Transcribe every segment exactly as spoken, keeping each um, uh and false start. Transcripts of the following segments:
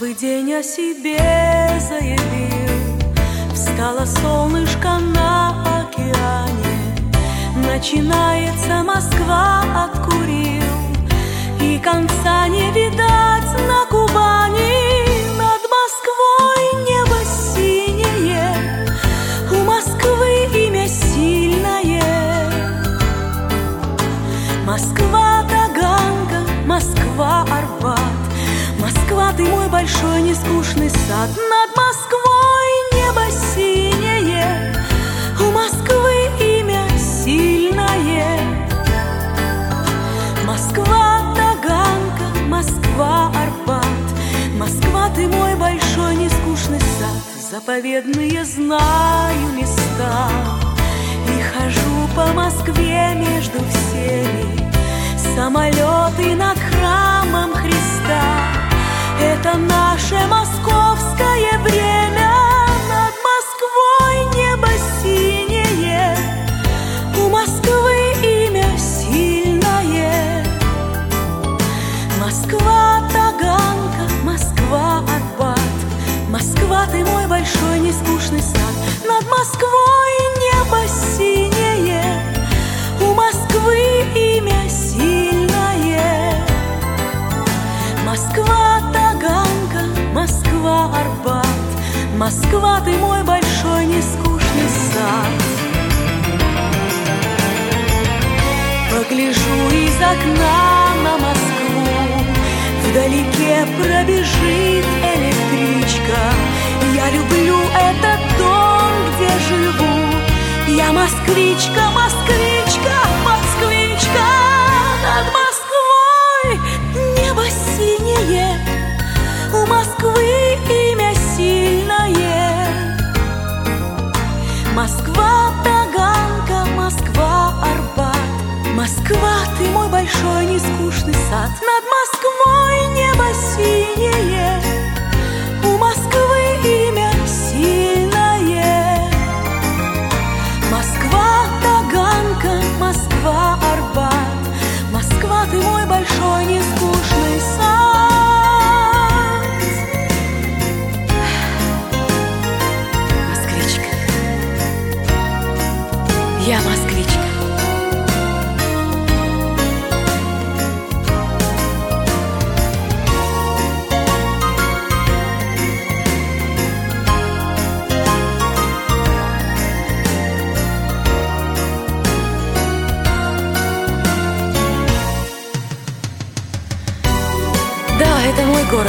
Новый день о себе заявил, встало солнышко на океане. Начинается Москва, откурил, и конца не видать на Кубани. Над Москвой небо синее, у Москвы имя сильное. Москва Таганка, Москва Арбат, Москва, ты мой большой нескучный сад. Над Москвой небо синее, у Москвы имя сильное. Москва Таганка, Москва Арбат, Москва, ты мой большой нескучный сад. Заповедные знаю места и хожу по Москве между всеми. Самолеты над храмом Христа — это наше московское время. Над Москвой небо синее, у Москвы имя сильное. Москва Таганка, Москва Арбат, Москва, ты мой большой нескучный сад. Над Москвой небо синее, у Москвы имя сильное. Москва Таганка, Москва Арбат, Москва, ты мой большой нескучный сад. Погляжу из окна на Москву, вдалеке пробежит электричка. Я люблю этот дом, где живу. Я москвичка, москвичка, москвичка. Над Москвой небо синее, у Москвы имя сильное. Москва Таганка, Москва Арбат, Москва, ты мой большой нескучный сад. Над Москвой небо синее, у Москвы имя сильное. Москва Таганка, Москва Арбат, Москва, ты мой большой нескучный сад. Москвичка, я москвичка. Да, это мой город,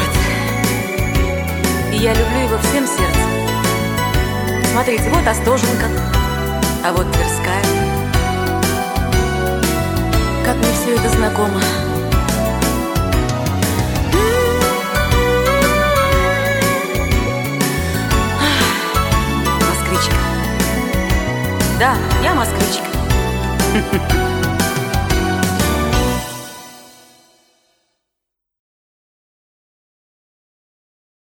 и я люблю его всем сердцем. Смотрите, вот Остоженко, а вот Тверская. Как мне все это знакомо. Москвичка. Да, я москвичка.